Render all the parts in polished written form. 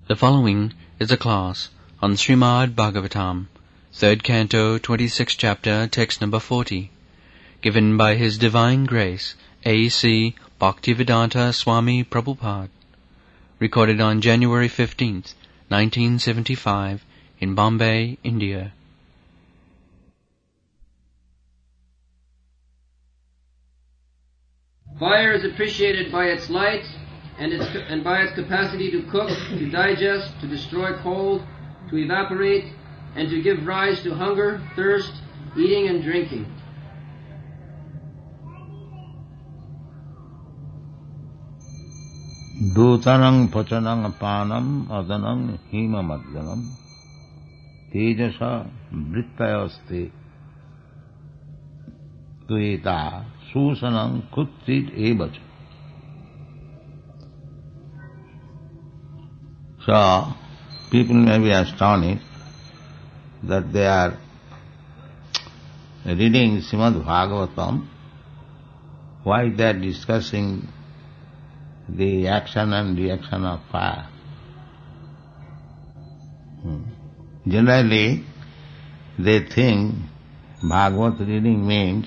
The following is a class on Srimad Bhagavatam, 3rd Canto, 26th Chapter, Text number 40, given by His Divine Grace, A.C. Bhaktivedanta Swami Prabhupada, recorded on January 15th, 1975, in Bombay, India. Fire is appreciated by its light and by its capacity to cook, to digest, to destroy cold, to evaporate, and to give rise to hunger, thirst, eating and drinking. Dutanang pachanang apanam adanang hima madyanam tejasa vrittayaste tueta susanang kutsit evacha. So, people may be astonished that they are reading Srimad Bhagavatam. Why they are discussing the action and reaction of fire? Generally, they think Bhagavad reading means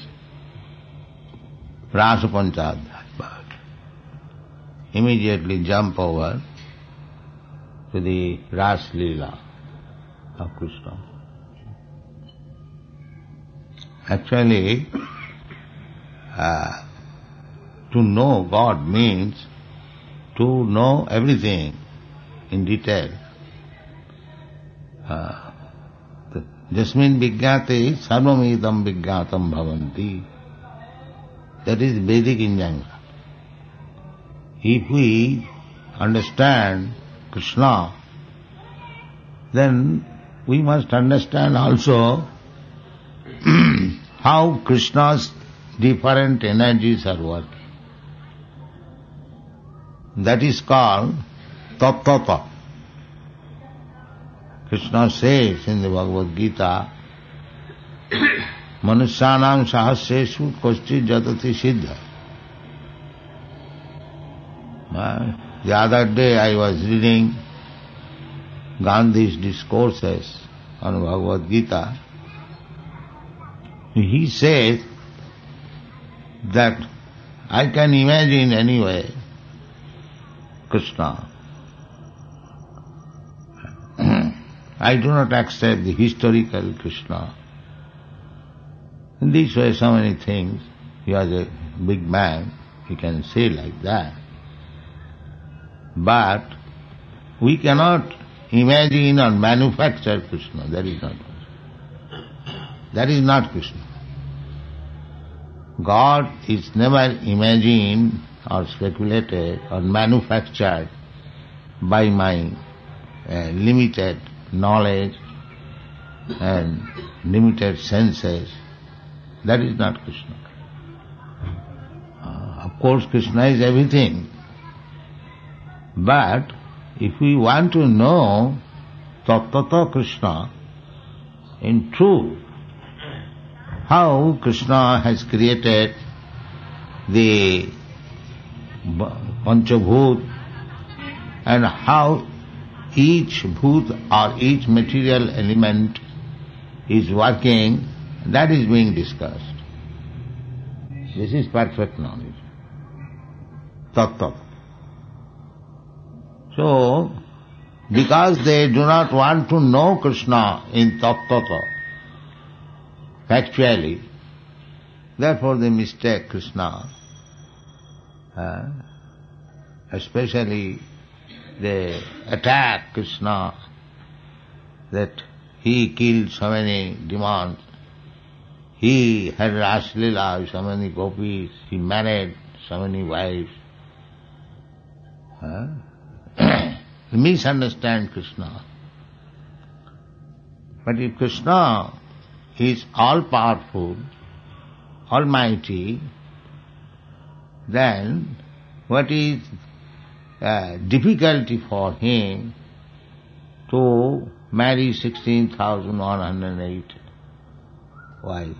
Rasa Panchadhyaya. Immediately jump over to the Ras Leela of Krishna. Actually, to know God means to know everything in detail. Jasmin Vijñāte sarvamidam vijñātam bhavanti. That is Vedic injunction. If we understand Krishna, then we must understand also how Krishna's different energies are working. That is called Tattva. Krishna says in the Bhagavad Gita, Manusyanam sahasreshu koschit jatati siddha. The other day I was reading Gandhi's discourses on Bhagavad Gita. He says that I can imagine anyway Krishna. I do not accept the historical Krishna. In this way, so many things. He was a big man, he can say like that. But we cannot imagine or manufacture Krishna. That is not Krishna. That is not Krishna. God is never imagined or speculated or manufactured by my limited knowledge and limited senses. That is not Krishna. Of course, Krishna is everything. But if we want to know Tattva Krishna in truth, how Krishna has created the Panchabhut and how each bhut or each material element is working, that is being discussed. This is perfect knowledge. Tattva. So, because they do not want to know Krishna in Tattva, factually, therefore they mistake Krishna. Especially they attack Krishna that he killed so many demons, he had Ras Leela with so many gopis, he married so many wives. Misunderstand Krishna. But if Krishna is all-powerful, almighty, then what is difficulty for him to marry 16,108 wives?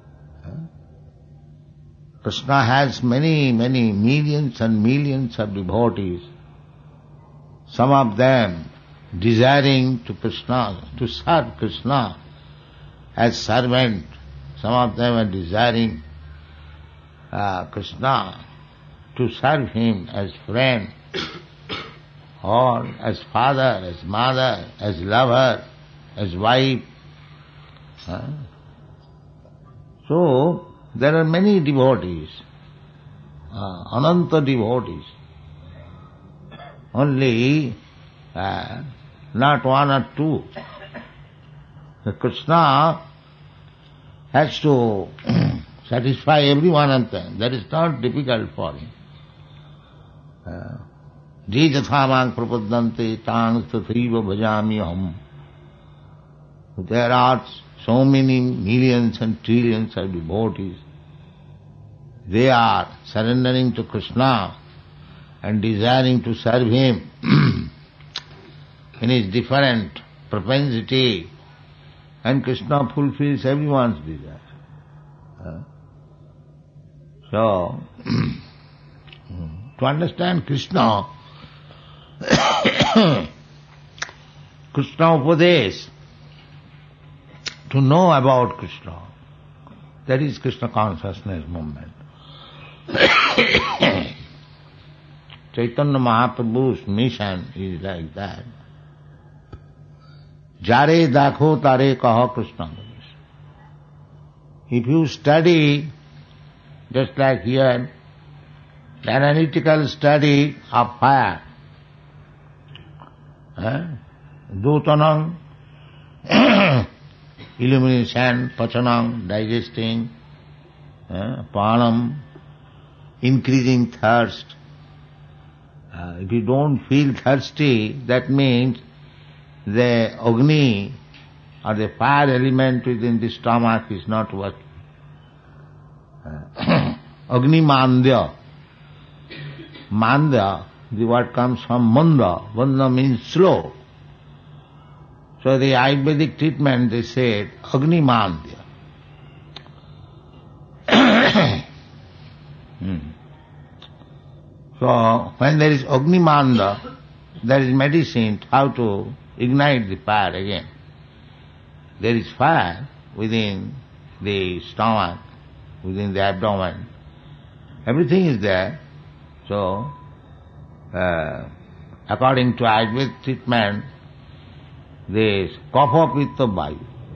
Krishna has many millions and millions of devotees. Some of them desiring to Krishna, to serve Krishna as servant. Some of them are desiring Krishna to serve him as friend, or as father, as mother, as lover, as wife. So, there are many devotees, ananta devotees. Only not one or two. Krishna has to satisfy every one of them. That is not difficult for him. Je jathamang prapaddante tang tathaiva bhajami aham. There are so many millions and trillions of devotees. They are surrendering to Krishna and desiring to serve him in his different propensity, and Krishna fulfills everyone's desire. So, to understand Krishna, Krishna Upadesh, to know about Krishna, that is Krishna consciousness movement. Chaitanya Mahaprabhu's mission is like that. Jare dakho tare kaho Krishna. If you study, just like here, the analytical study of fire, dutanam, illumination, pachanam, digesting, panam, increasing thirst. If you don't feel thirsty, that means the Agni or the fire element within the stomach is not working. Agni mandya. Mandya, the word comes from manda. Manda means slow. So the Ayurvedic treatment, they said Agni mandya. So when there is Agni manda, there is medicine how to ignite the fire again. There is fire within the stomach, within the abdomen. Everything is there. So, according to Ayurvedic treatment, this kapha pitta vayu.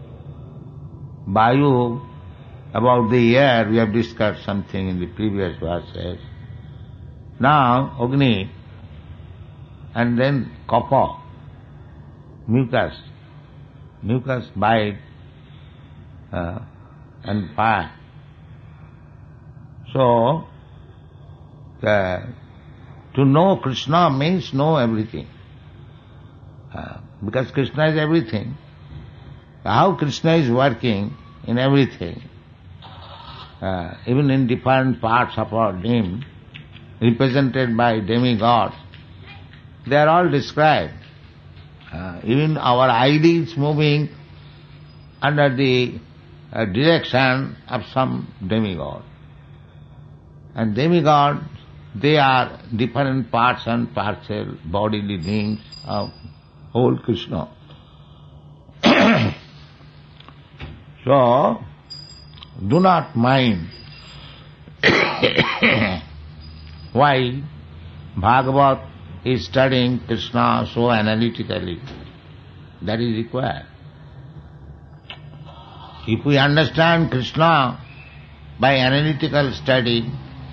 Vayu, about the air, we have discussed something in the previous verses. Now, Agni, and then kapha, mucus, bite, and fire. So, to know Krishna means know everything. Because Krishna is everything. How Krishna is working in everything, even in different parts of our name, represented by demigods, they are all described. Even our ideas moving under the direction of some demigod. And demigods, they are different parts and parcel bodily beings of whole Krishna. So, do not mind why Bhagavat is studying Krishna so analytically. That is required. If we understand Krishna by analytical study,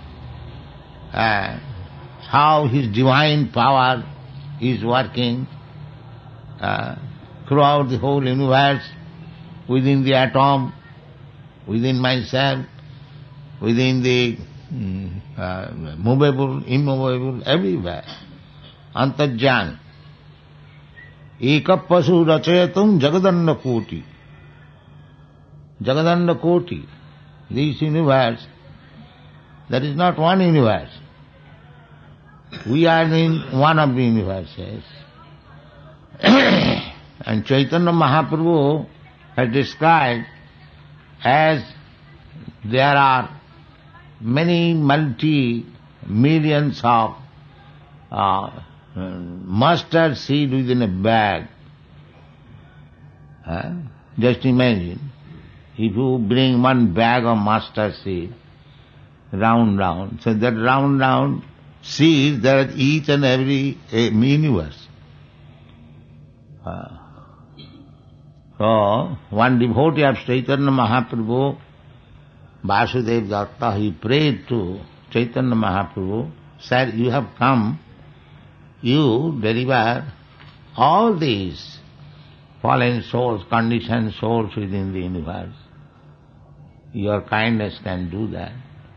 how his divine power is working throughout the whole universe, within the atom, within myself, within the movable, immovable, everywhere. Antarjana. Eka pasu rachayatum jagadanda koti. Jagadanda koti. This universe, that is not one universe. We are in one of the universes. And Chaitanya Mahaprabhu has described as there are many multi-millions of mustard seed within a bag. Just imagine, if you bring one bag of mustard seed, round, so that round seeds, there are each and every universe. So, one devotee of Chaitanya Mahaprabhu, Vasudev Datta, he prayed to Chaitanya Mahaprabhu, "Sir, you have come, you deliver all these fallen souls, conditioned souls within the universe. Your kindness can do that.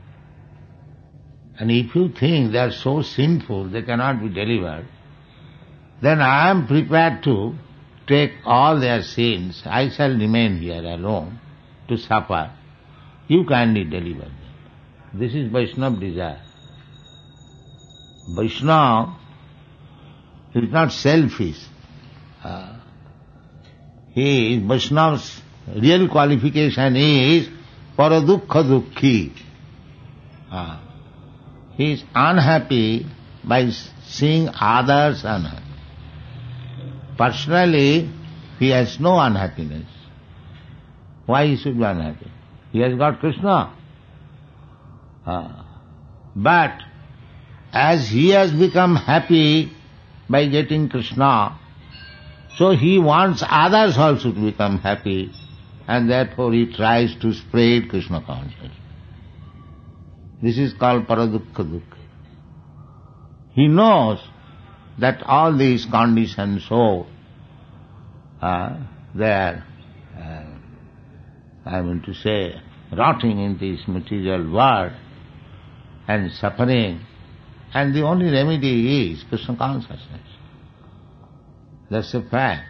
And if you think they are so sinful, they cannot be delivered, then I am prepared to take all their sins. I shall remain here alone to suffer. You kindly deliver them." This is Vaishnava desire. Vaishnava is not selfish. Vaishnava's real qualification is paradukha dukhi. He is unhappy by seeing others unhappy. Personally, he has no unhappiness. Why he should be unhappy? He has got Krishna. But as he has become happy by getting Krishna, so he wants others also to become happy, and therefore he tries to spread Krishna consciousness. This is called paradukha dukha. He knows that all these conditioned souls, they are, rotting in this material world and suffering, and the only remedy is Krishna consciousness. That's a fact.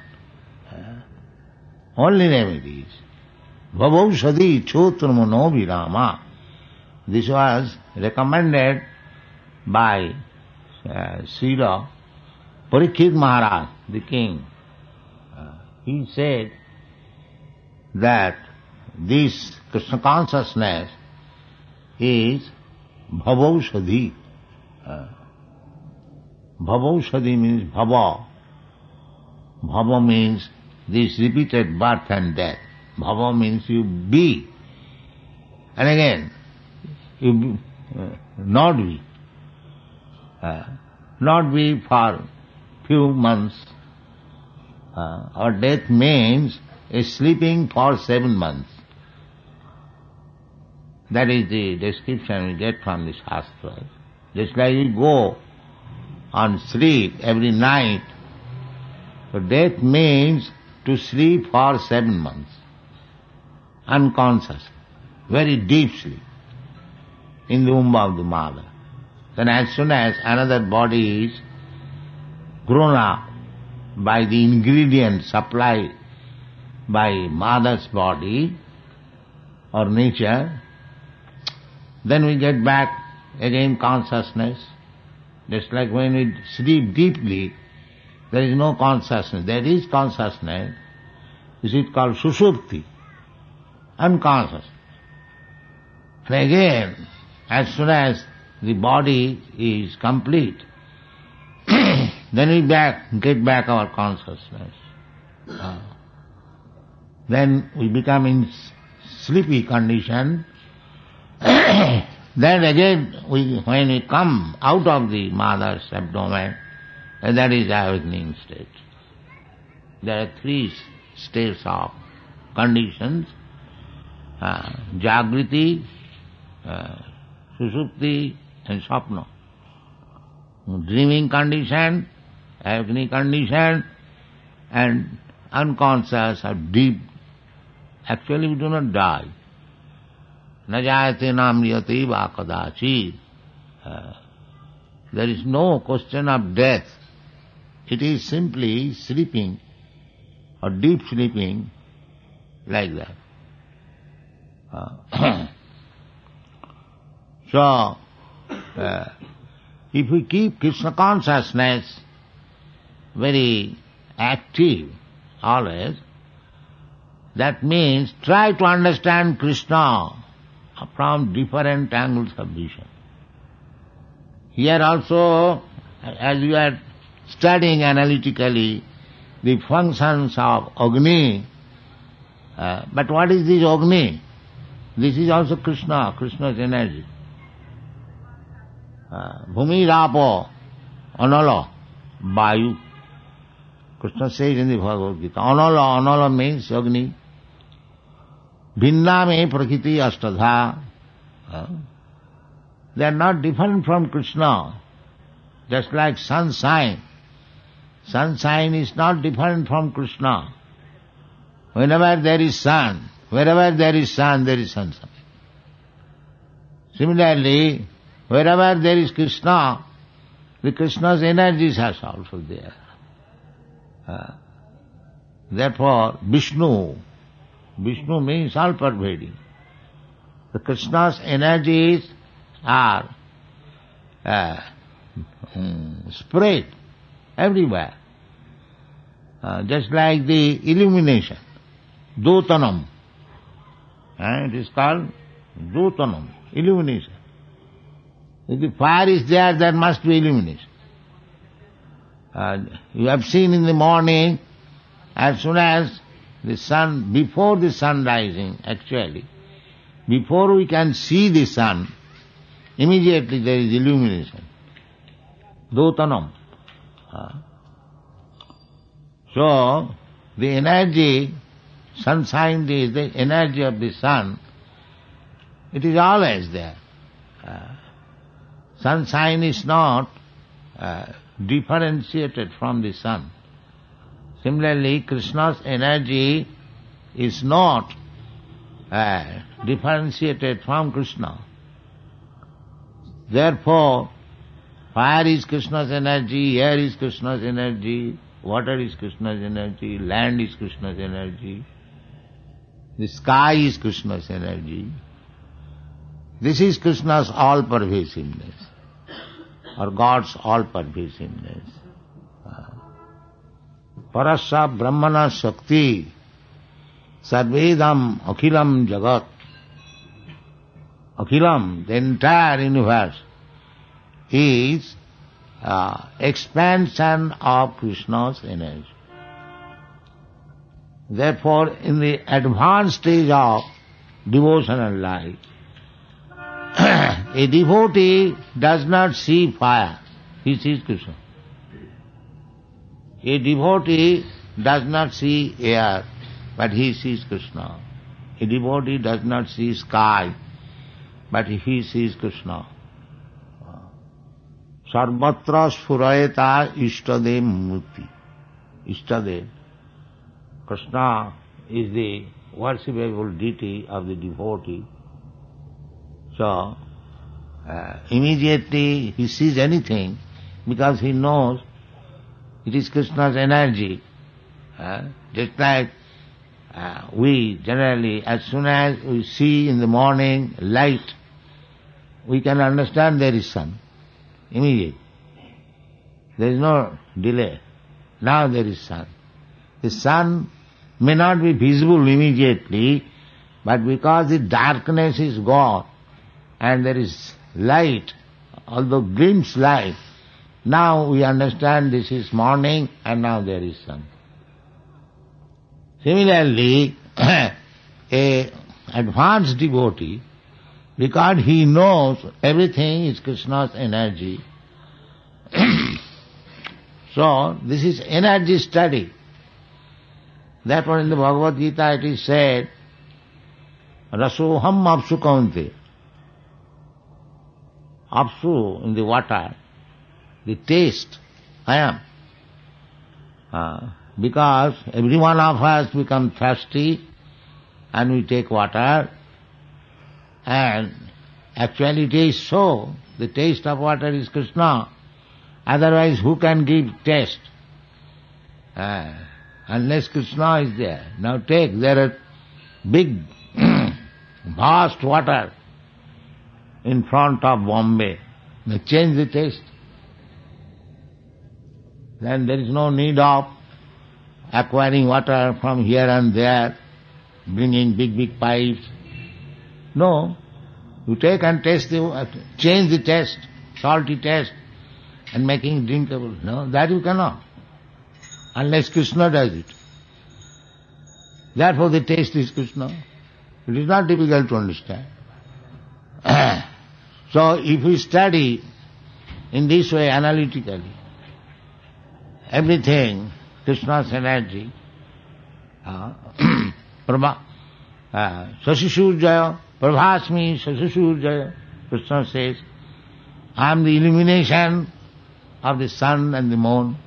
Only remedy is Bhavaushadi Chotramo Virama. This was recommended by Srila Parikshit Maharaj, the king. He said that this Krishna consciousness is Bhavaushadi. Bhavaushadi means bhava. Bhava means this repeated birth and death. Bhava means you be. And again, you not be. Not be for few months. Or death means sleeping for 7 months. That is the description we get from the Shastra. Just like you go on sleep every night, so death means to sleep for 7 months, unconscious, very deep sleep, in the womb of the mother. Then as soon as another body is grown up by the ingredients supplied by mother's body or nature, then we get back again consciousness. Just like when we sleep deeply, there is no consciousness. There is consciousness. This is called sushupti, unconscious. And again, as soon as the body is complete, then we get back our consciousness. Then we become in sleepy condition. Then again, when we come out of the mother's abdomen, that is awakening state. There are 3 states of conditions: Jagriti, Sushupti and Swapna. Dreaming condition, awakening condition, and unconscious or deep. Actually we do not die. Na jayate namriyate va kadachit. There is no question of death. It is simply sleeping or deep sleeping like that. So, if we keep Krishna consciousness very active always, that means try to understand Krishna from different angles of vision. Here also, as we are studying analytically the functions of Agni. But what is this Agni? This is also Krishna, Krishna's energy. Bhumi Rapo Anala Vayu. Krishna says in the Bhagavad Gita, Anala, Anala means Agni. Bhinna me prakriti ashtadha. They are not different from Krishna. Just like sunshine. Sunshine is not different from Krishna. Whenever there is sun, wherever there is sun, there is sunshine. Similarly, wherever there is Krishna, the Krishna's energies are also there. Therefore, Vishnu means all-pervading. The Krishna's energies are spread everywhere. Just like the illumination, Dutanam. It is called Dutanam, illumination. If the fire is there, there must be illumination. You have seen in the morning, as soon as the sun, before the sun rising, actually, before we can see the sun, immediately there is illumination. Dutanam. So, the energy, sunshine is the energy of the sun, it is always there. Sunshine is not differentiated from the sun. Similarly, Krishna's energy is not differentiated from Krishna. Therefore, fire is Krishna's energy, air is Krishna's energy, water is Krishna's energy, land is Krishna's energy, the sky is Krishna's energy. This is Krishna's all-pervasiveness, or God's all-pervasiveness. Parasya Brahmana Shakti Sarvedam Akhilam Jagat. Akhilam, the entire universe, is expansion of Krishna's energy. Therefore, in the advanced stage of devotional life, a devotee does not see fire, he sees Krishna. A devotee does not see air, but he sees Krishna. A devotee does not see sky, but he sees Krishna. Sarvatra Spurayata Ishtadev Murti. Ishtadev. Krishna is the worshipable deity of the devotee. So, immediately he sees anything because he knows it is Krishna's energy. Just like we generally, as soon as we see in the morning light, we can understand there is sun. Immediately. There is no delay. Now there is sun. The sun may not be visible immediately, but because the darkness is gone and there is light, although glimpse light, now we understand this is morning and now there is sun. Similarly, a advanced devotee, because he knows everything is Krishna's energy, so this is energy study. Therefore in the Bhagavad Gita it is said, Rasoham apsu kaunte. Apsu, in the water, the taste, I am. Because every one of us become thirsty and we take water, and actually it is so, the taste of water is Krishna. Otherwise who can give taste? Unless Krishna is there. Now take, there are big, vast water in front of Bombay. Now change the taste. Then there is no need of acquiring water from here and there, bringing big pipes. No, you take and taste change the taste, salty taste, and making it drinkable. No, that you cannot, unless Krishna does it. Therefore the taste is Krishna. It is not difficult to understand. So if we study in this way analytically, everything, Krishna's energy, Sasishurjaya, Prabhasmi Sasishurjaya, Krishna says, I am the illumination of the sun and the moon.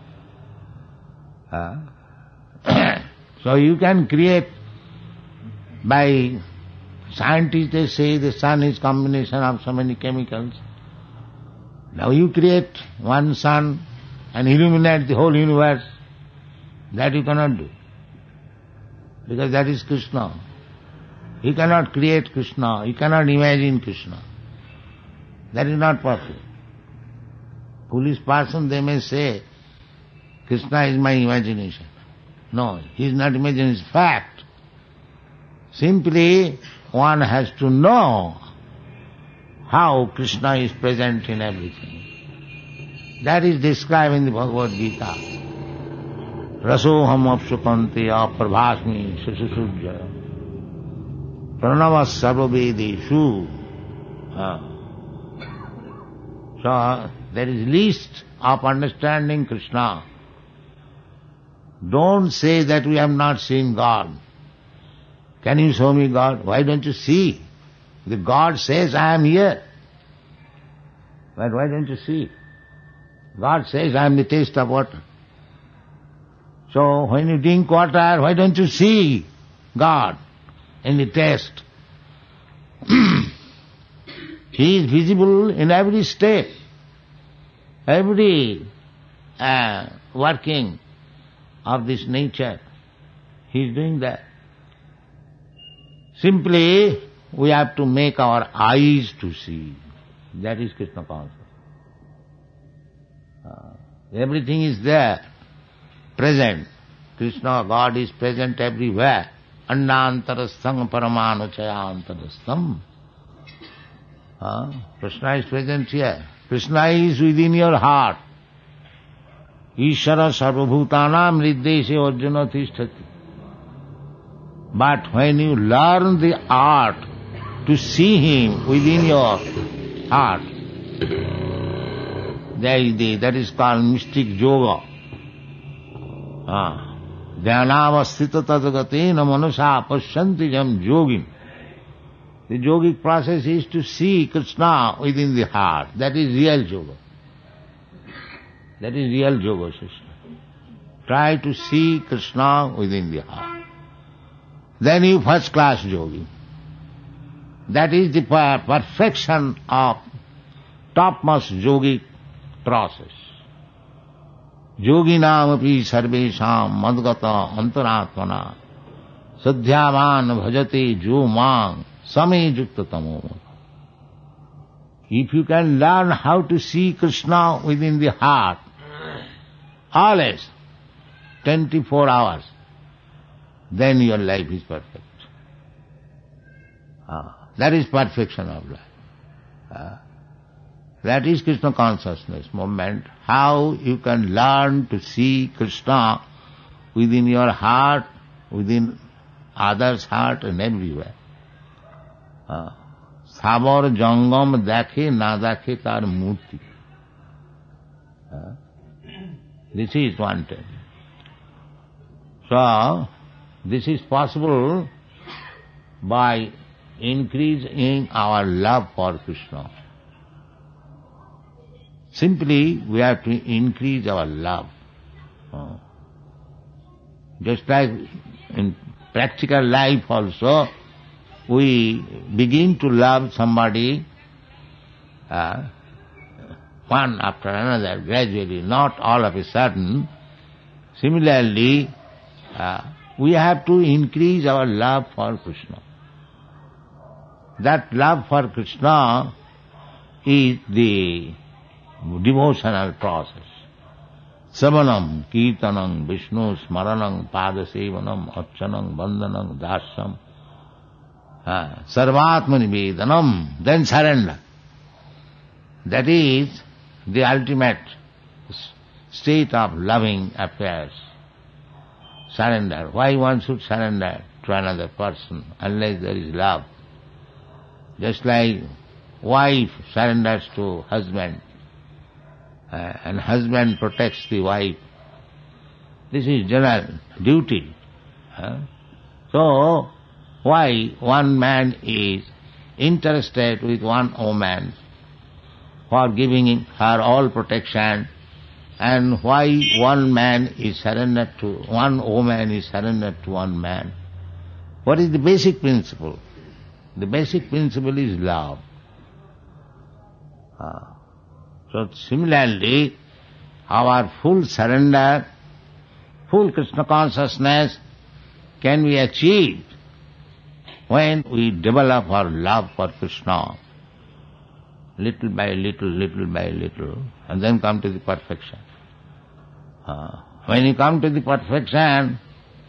So you can create, by scientists they say the sun is combination of so many chemicals. Now you create one sun and illuminate the whole universe. That you cannot do. Because that is Krishna. You cannot create Krishna. You cannot imagine Krishna. That is not possible. Foolish person, they may say, Krishna is my imagination. No, he is not imagination, it's fact. Simply one has to know how Krishna is present in everything. That is described in the Bhagavad Gita. Rasoham apsukanteya prabhasmi sasasujjaya pranavas sarvavedeshu. So there is least of understanding Krishna. Don't say that we have not seen God. Can you show me God? Why don't you see? The God says, I am here. But why don't you see? God says, I am the taste of water. So when you drink water, why don't you see God in the taste? He is visible in every state, every working of this nature. He is doing that. Simply, we have to make our eyes to see. That is Krishna consciousness. Everything is there, present. Krishna, God is present everywhere. Annantarastham paramanuchayantarastham. Krishna is present here. Krishna is within your heart. Ishara sarvabhutanam riddeshe arjuna tisthati. But when you learn the art to see Him within your heart, that is called mystic yoga. Dhyanavastita tadgatena manasa pasyanti jam yogin. The yogic process is to see Krishna within the heart. That is real yoga. That is real yoga system. Try to see Krishna within the heart. Then you first class yogi. That is the perfection of topmost yogic process. Yoginam api sarvesham madgata antaratmana sadhyavan bhajate jo mang same yukta tamo. If you can learn how to see Krishna within the heart, always, 24 hours, then your life is perfect. That is perfection of life. That is Krishna consciousness movement. How you can learn to see Krishna within your heart, within others' heart and everywhere. Sabar jangam dekhe na dekhe tar murti. This is one thing. So, this is possible by increasing our love for Krishna. Simply, we have to increase our love. Just like in practical life also, we begin to love somebody one after another, gradually, not all of a sudden. Similarly, we have to increase our love for Krishna. That love for Krishna is the devotional process. Savanam, Kirtanam, Vishnu, Smaranam, Padasevanam, Archanam, Vandanam, Dasyam, Sarvatmani Vedanam, then surrender. That is the ultimate state of loving affairs. Surrender. Why one should surrender to another person unless there is love? Just like wife surrenders to husband, and husband protects the wife. This is general duty. So, why one man is interested with one woman for giving her all protection, and why one man is surrendered to, one woman is surrendered to one man? What is the basic principle? The basic principle is love. So similarly, our full surrender, full Krishna consciousness can be achieved when we develop our love for Krishna, little by little, and then come to the perfection. When you come to the perfection,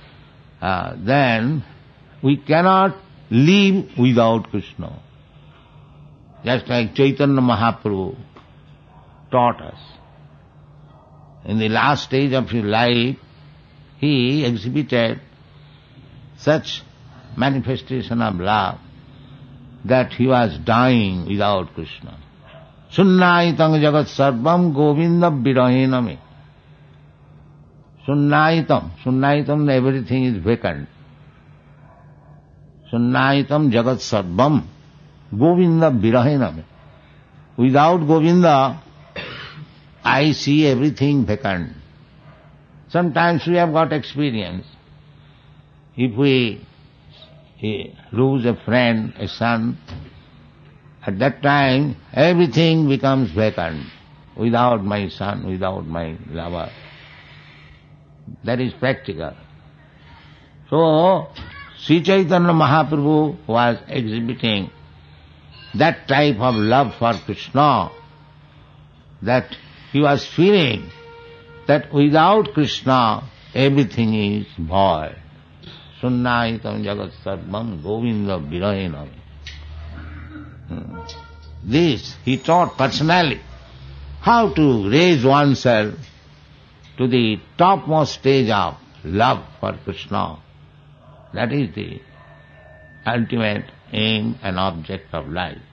then we cannot live without Krishna. Just like Chaitanya Mahaprabhu taught us. In the last stage of his life, he exhibited such manifestation of love that he was dying without Krishna. Sunnaitam jagat sarvam govinda virahename. Sunnaitam, everything is vacant. Sunnaitam jagat sarvam govinda virahename. Without Govinda, I see everything vacant. Sometimes we have got experience. If we lose a friend, a son, at that time everything becomes vacant. Without my son, without my lover. That is practical. So, Sri Chaitanya Mahaprabhu was exhibiting that type of love for Krishna, that he was feeling that without Krishna everything is void. Sunnaitam jagat sarvam govinda virahenam. This he taught personally, how to raise oneself to the topmost stage of love for Krishna. That is the ultimate aim and object of life.